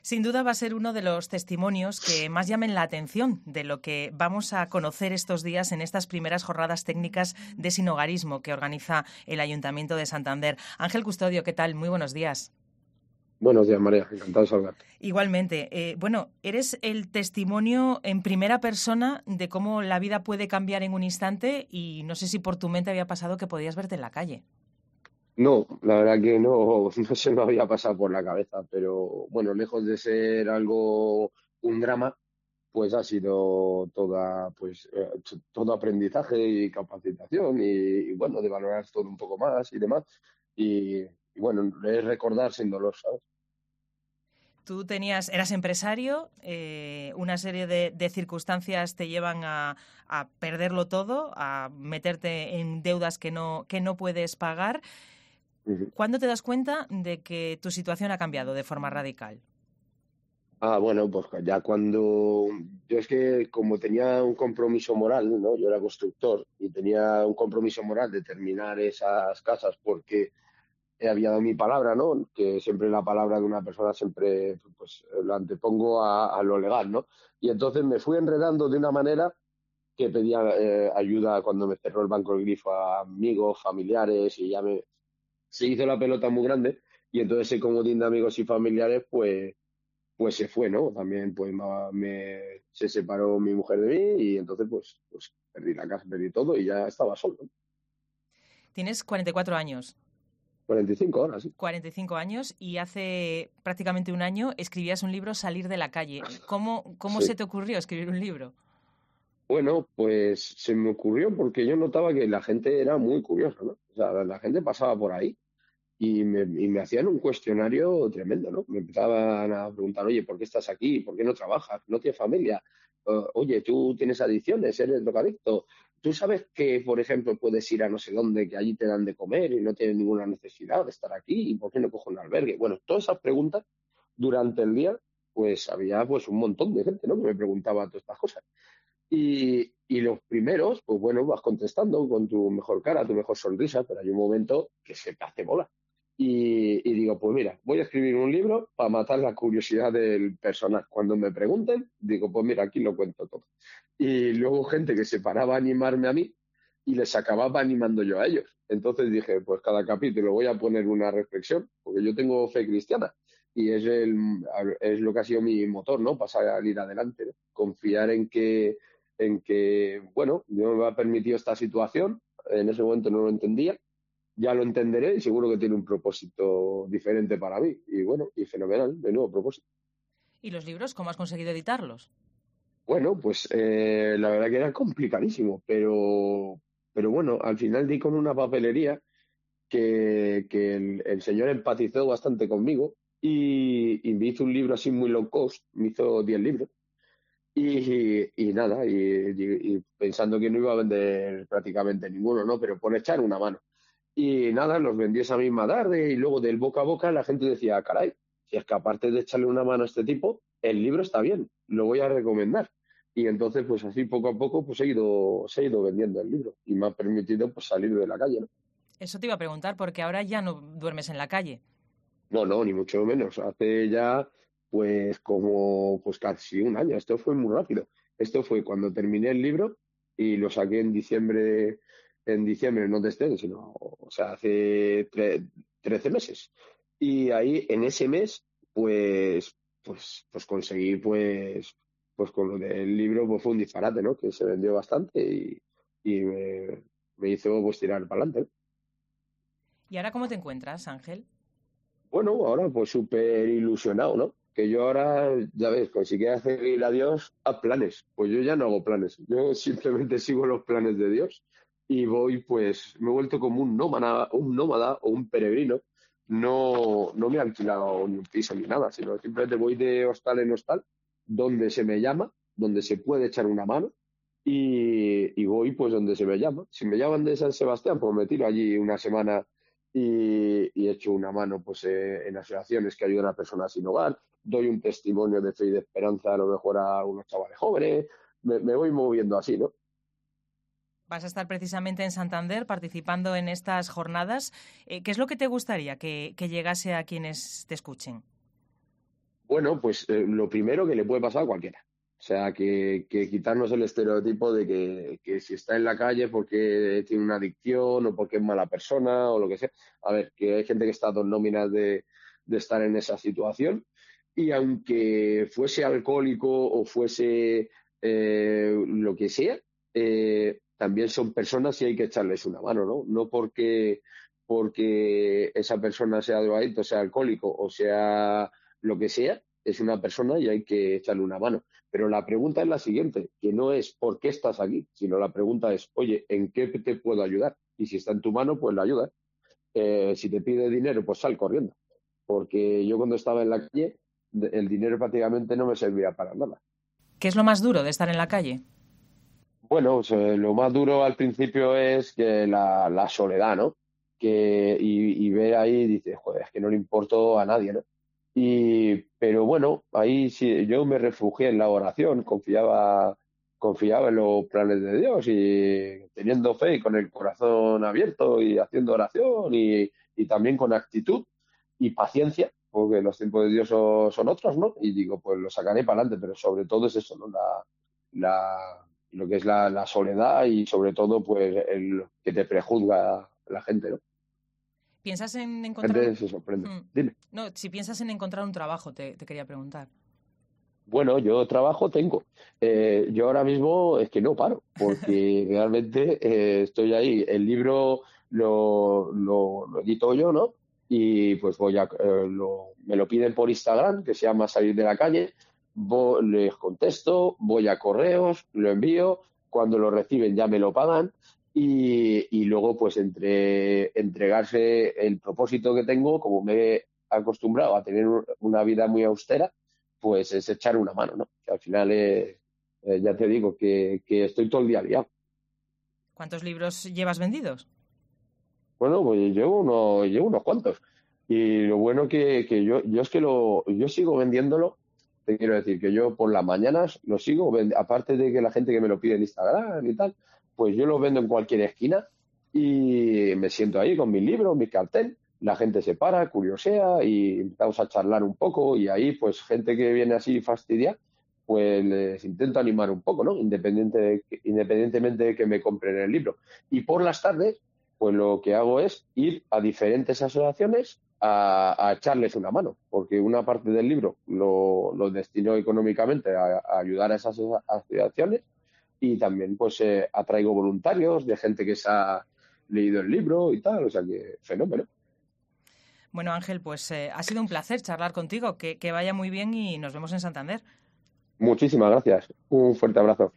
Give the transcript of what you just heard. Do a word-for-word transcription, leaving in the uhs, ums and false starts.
Sin duda va a ser uno de los testimonios que más llamen la atención de lo que vamos a conocer estos días en estas primeras jornadas técnicas de sinhogarismo que organiza el Ayuntamiento de Santander. Ángel Custodio, ¿qué tal? Muy buenos días. Buenos días, María. Encantado de saludarte. Igualmente. Eh, bueno, eres el testimonio en primera persona de cómo la vida puede cambiar en un instante y no sé si por tu mente había pasado que podías verte en la calle. No, la verdad que no, no se me había pasado por la cabeza, pero bueno, lejos de ser algo, un drama, pues ha sido toda, pues, eh, t- todo aprendizaje y capacitación y, y, bueno, de valorar todo un poco más y demás. Y, y bueno, es recordar sin dolor, ¿sabes? Tú tenías, eras empresario, eh, una serie de, de circunstancias te llevan a, a perderlo todo, a meterte en deudas que no, que no puedes pagar. Ujú. ¿Cuándo te das cuenta de que tu situación ha cambiado de forma radical? Ah, bueno, pues ya cuando yo es que como tenía un compromiso moral, ¿no? Yo era constructor y tenía un compromiso moral de terminar esas casas porque he había dado mi palabra, ¿no? Que siempre la palabra de una persona siempre pues la antepongo a, a lo legal, ¿no? Y entonces me fui enredando de una manera que pedía eh, ayuda cuando me cerró el banco el grifo a amigos, familiares y ya me se hizo la pelota muy grande y entonces ese comodín de amigos y familiares pues pues se fue, ¿no? También pues ma- me, se separó mi mujer de mí y entonces pues pues perdí la casa, perdí todo y ya estaba solo, ¿no? Tienes cuarenta y cuatro años, cuarenta y cinco horas, sí. cuarenta y cinco años y hace prácticamente un año escribías un libro, Salir de la calle. ¿Cómo, cómo se Sí. te ocurrió escribir un libro? Bueno, pues se me ocurrió porque yo notaba que la gente era muy curiosa, ¿no? O sea, la gente pasaba por ahí y me, y me hacían un cuestionario tremendo, ¿no? Me empezaban a preguntar, oye, ¿por qué estás aquí? ¿Por qué no trabajas? ¿No tienes familia? O- oye, ¿tú tienes adicciones? ¿Eres drogadicto? ¿Tú sabes que, por ejemplo, puedes ir a no sé dónde, que allí te dan de comer y no tienes ninguna necesidad de estar aquí? ¿Y por qué no cojo un albergue? Bueno, todas esas preguntas durante el día, pues había pues un montón de gente, ¿no? Que me preguntaba todas estas cosas. Y, y los primeros, pues bueno, vas contestando con tu mejor cara, tu mejor sonrisa, pero hay un momento que se te hace bola. Y, y digo, pues mira, voy a escribir un libro para matar la curiosidad del personal. Cuando me pregunten, digo, pues mira, aquí lo cuento todo. Y luego gente que se paraba a animarme a mí y les acababa animando yo a ellos. Entonces dije, pues cada capítulo voy a poner una reflexión, porque yo tengo fe cristiana y es, el, es lo que ha sido mi motor, ¿no? Para salir adelante, ¿no? Confiar en que en que, bueno, Dios me ha permitido esta situación, en ese momento no lo entendía, ya lo entenderé y seguro que tiene un propósito diferente para mí. Y bueno, y fenomenal, de nuevo propósito. ¿Y los libros, cómo has conseguido editarlos? Bueno, pues eh, la verdad que era complicadísimo, pero, pero bueno, al final di con una papelería que, que el, el señor empatizó bastante conmigo y, y me hizo un libro así muy low cost, me hizo diez libros. Y, y nada, y, y- y pensando que no iba a vender prácticamente ninguno, ¿no? Pero por echar una mano. Y nada, los vendí esa misma tarde y luego del boca a boca la gente decía, caray, si es que aparte de echarle una mano a este tipo, el libro está bien, lo voy a recomendar. Y entonces, pues así poco a poco, pues he ido, se ha ido vendiendo el libro y me ha permitido pues salir de la calle, ¿no? Eso te iba a preguntar, porque ahora ya no duermes en la calle. No, no, ni mucho menos. Hace ya, pues, como, pues casi un año. Esto fue muy rápido. Esto fue cuando terminé el libro y lo saqué en diciembre, en diciembre, no de este año, sino, o sea, hace tre- trece meses. Y ahí, en ese mes, pues, pues, pues conseguí, pues, pues con lo del libro, pues fue un disparate, ¿no? Que se vendió bastante y, y me, me hizo, pues, tirar para adelante. ¿Y ahora cómo te encuentras, Ángel? Bueno, ahora pues súper ilusionado, ¿no? Que yo ahora, ya ves, pues si quieres hacer a Dios, haz planes. Pues yo ya no hago planes. Yo simplemente sigo los planes de Dios y voy, pues, me he vuelto como un nómada, un nómada o un peregrino. No, no me he alquilado ni un piso ni nada, sino simplemente voy de hostal en hostal, donde se me llama, donde se puede echar una mano y, y voy pues donde se me llama. Si me llaman de San Sebastián, pues me tiro allí una semana y, y echo una mano pues eh, en asociaciones que ayudan a personas sin hogar, doy un testimonio de fe y de esperanza a lo mejor a unos chavales jóvenes, me, me voy moviendo así, ¿no? Vas a estar precisamente en Santander participando en estas jornadas. Eh, ¿qué es lo que te gustaría que, que llegase a quienes te escuchen? Bueno, pues eh, lo primero que le puede pasar a cualquiera. O sea, que, que quitarnos el estereotipo de que, que si está en la calle porque tiene una adicción o porque es mala persona o lo que sea. A ver, que hay gente que está a dos nóminas de, de estar en esa situación y aunque fuese alcohólico o fuese eh, lo que sea, eh, también son personas y hay que echarles una mano, ¿no? No porque, porque esa persona sea drogadicto, sea alcohólico o sea lo que sea, es una persona y hay que echarle una mano. Pero la pregunta es la siguiente, que no es ¿por qué estás aquí? Sino la pregunta es, oye, ¿en qué te puedo ayudar? Y si está en tu mano, pues la ayudas. Eh, si te pide dinero, pues sal corriendo. Porque yo cuando estaba en la calle, el dinero prácticamente no me servía para nada. ¿Qué es lo más duro de estar en la calle? Bueno, o sea, lo más duro al principio es que la, la soledad, ¿no? Que, y, y ver ahí, dices, joder, es que no le importo a nadie, ¿no? Y, pero bueno, ahí sí, yo me refugié en la oración, confiaba, confiaba en los planes de Dios y teniendo fe y con el corazón abierto y haciendo oración y, y también con actitud y paciencia, porque los tiempos de Dios son, son otros, ¿no? Y digo, pues lo sacaré para adelante, pero sobre todo es eso, ¿no? La, la, lo que es la, la soledad y sobre todo, pues, el que te prejuzga la gente, ¿no? ¿Piensas en La encontrar gente un... se sorprende. Hmm. Dime. No, si piensas en encontrar un trabajo, te, te quería preguntar. Bueno, yo trabajo tengo. Eh, yo ahora mismo es que no paro, porque realmente eh, estoy ahí. El libro lo, lo, lo edito yo, ¿no? Y pues voy a, eh, lo, me lo piden por Instagram, que se llama Salir de la Calle. Vo- les contesto, voy a correos, lo envío. Cuando lo reciben ya me lo pagan. Y, y luego, pues, entre entregarse el propósito que tengo, como me he acostumbrado a tener una vida muy austera, pues es echar una mano, ¿no? Que al final, eh, eh, ya te digo, que, que estoy todo el día liado. ¿Cuántos libros llevas vendidos? Bueno, pues llevo, uno, llevo unos cuantos. Y lo bueno que, que yo, yo es que lo, yo sigo vendiéndolo, te quiero decir que yo por las mañanas lo sigo, vend- aparte de que la gente que me lo pide en Instagram y tal, pues yo lo vendo en cualquier esquina y me siento ahí con mis libros, mi cartel, la gente se para, curiosea y empezamos a charlar un poco y ahí pues gente que viene así fastidia, pues les intento animar un poco, ¿no? Independiente de que- independientemente de que me compren el libro. Y por las tardes pues lo que hago es ir a diferentes asociaciones a, a echarles una mano, porque una parte del libro lo, lo destino económicamente a, a ayudar a esas asociaciones y también pues eh, atraigo voluntarios de gente que se ha leído el libro y tal, o sea que fenómeno. Bueno, Ángel, pues eh, ha sido un placer charlar contigo. Que, que vaya muy bien y nos vemos en Santander. Muchísimas gracias. Un fuerte abrazo.